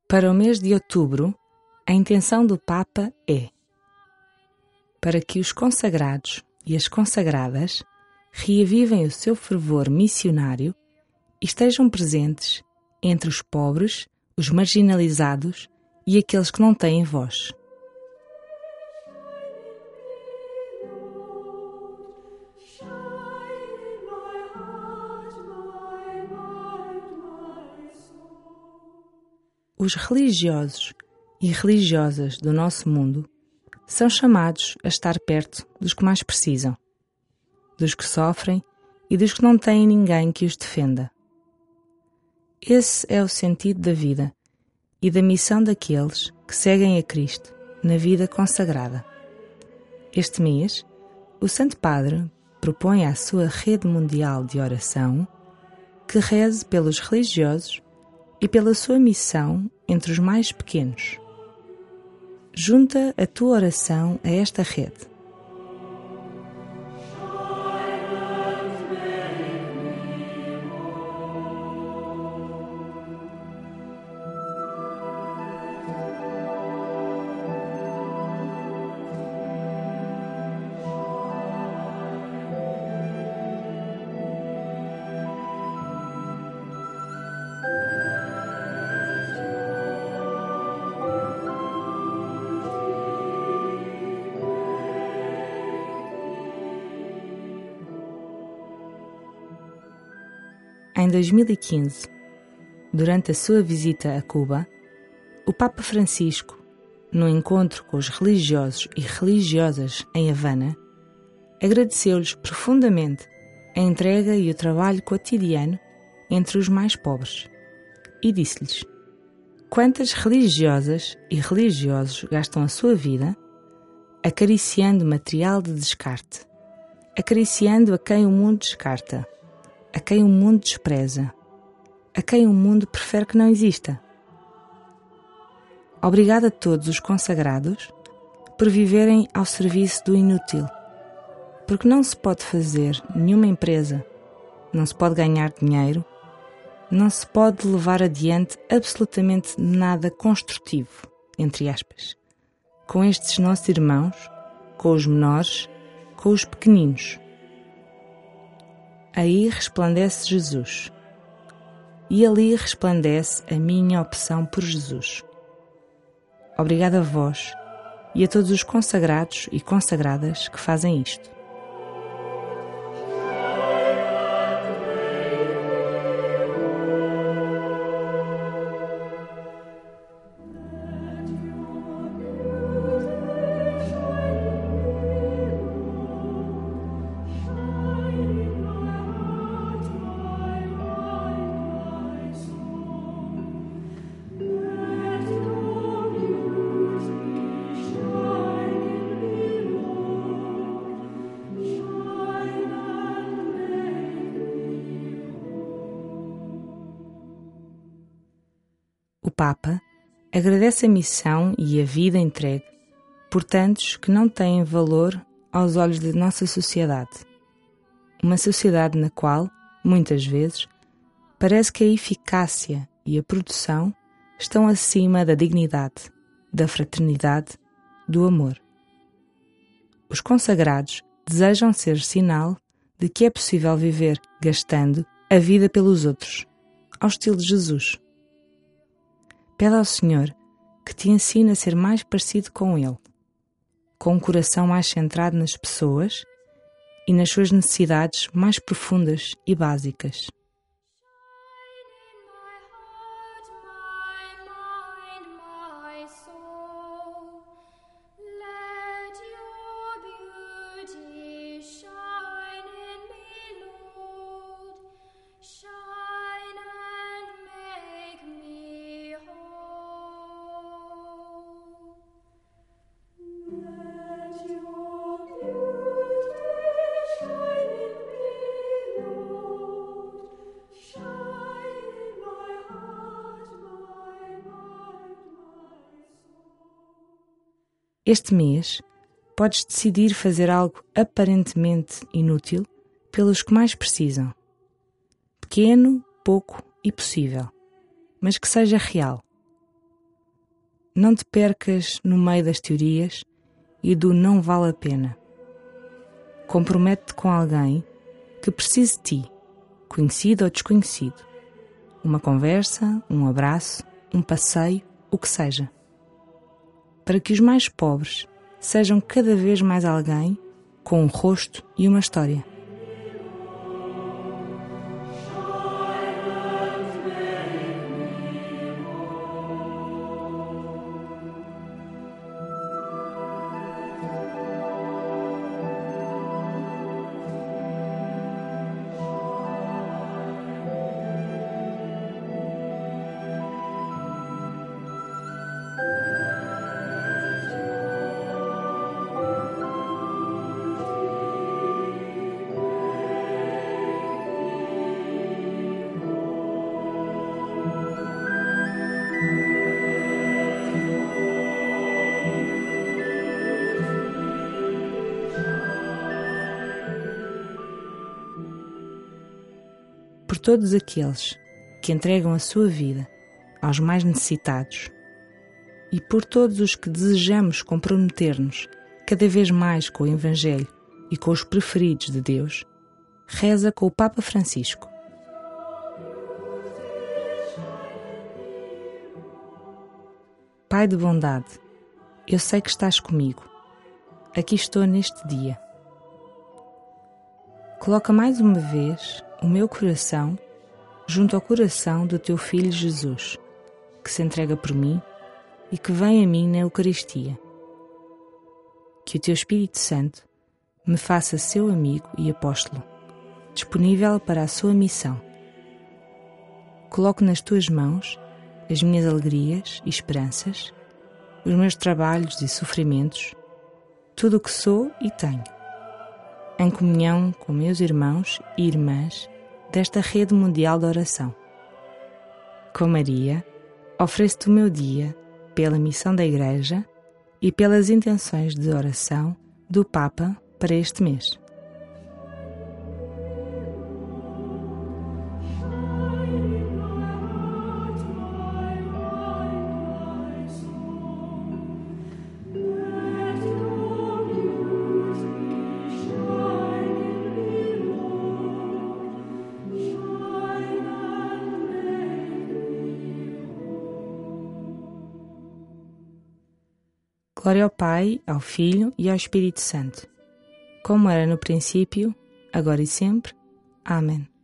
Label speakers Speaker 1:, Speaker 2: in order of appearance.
Speaker 1: Para o mês de outubro, a intenção do Papa é para que os consagrados e as consagradas reavivem o seu fervor missionário e estejam presentes entre os pobres, os marginalizados e aqueles que não têm voz. Os religiosos e religiosas do nosso mundo são chamados a estar perto dos que mais precisam, dos que sofrem e dos que não têm ninguém que os defenda. Esse é o sentido da vida e da missão daqueles que seguem a Cristo na vida consagrada. Este mês, o Santo Padre propõe à sua rede mundial de oração que reze pelos religiosos e pela sua missão entre os mais pequenos. Junta a tua oração a esta rede. Em 2015, durante a sua visita a Cuba, o Papa Francisco, no encontro com os religiosos e religiosas em Havana, agradeceu-lhes profundamente a entrega e o trabalho cotidiano entre os mais pobres e disse-lhes: quantas religiosas e religiosos gastam a sua vida acariciando material de descarte, acariciando a quem o mundo descarta, a quem o mundo despreza, a quem o mundo prefere que não exista. Obrigado a todos os consagrados por viverem ao serviço do inútil, porque não se pode fazer nenhuma empresa, não se pode ganhar dinheiro, não se pode levar adiante absolutamente nada construtivo, entre aspas, com estes nossos irmãos, com os menores, com os pequeninos. Aí resplandece Jesus. E ali resplandece a minha opção por Jesus. Obrigada a vós e a todos os consagrados e consagradas que fazem isto. O Papa agradece a missão e a vida entregue por tantos que não têm valor aos olhos da nossa sociedade. Uma sociedade na qual, muitas vezes, parece que a eficácia e a produção estão acima da dignidade, da fraternidade, do amor. Os consagrados desejam ser sinal de que é possível viver gastando a vida pelos outros, ao estilo de Jesus. Pede ao Senhor que te ensine a ser mais parecido com Ele, com um coração mais centrado nas pessoas e nas suas necessidades mais profundas e básicas. Este mês, podes decidir fazer algo aparentemente inútil pelos que mais precisam. Pequeno, pouco e possível, mas que seja real. não te percas no meio das teorias e do não vale a pena. Compromete-te com alguém que precise de ti, conhecido ou desconhecido. Uma conversa, um abraço, um passeio, o que seja. Para que os mais pobres sejam cada vez mais alguém com um rosto e uma história. Por todos aqueles que entregam a sua vida aos mais necessitados e por todos os que desejamos comprometer-nos cada vez mais com o Evangelho e com os preferidos de Deus, reza com o Papa Francisco. Pai de bondade, eu sei que estás comigo. Aqui estou neste dia. Coloca mais uma vez o meu coração junto ao coração do teu Filho Jesus, que se entrega por mim e que vem a mim na Eucaristia. Que o teu Espírito Santo me faça seu amigo e apóstolo, disponível para a sua missão. Coloco nas tuas mãos as minhas alegrias e esperanças, os meus trabalhos e sofrimentos, tudo o que sou e tenho, em comunhão com meus irmãos e irmãs desta rede mundial de oração. Com Maria, ofereço-te o meu dia pela missão da Igreja e pelas intenções de oração do Papa para este mês. Glória ao Pai, ao Filho e ao Espírito Santo, como era no princípio, agora e sempre. Amém.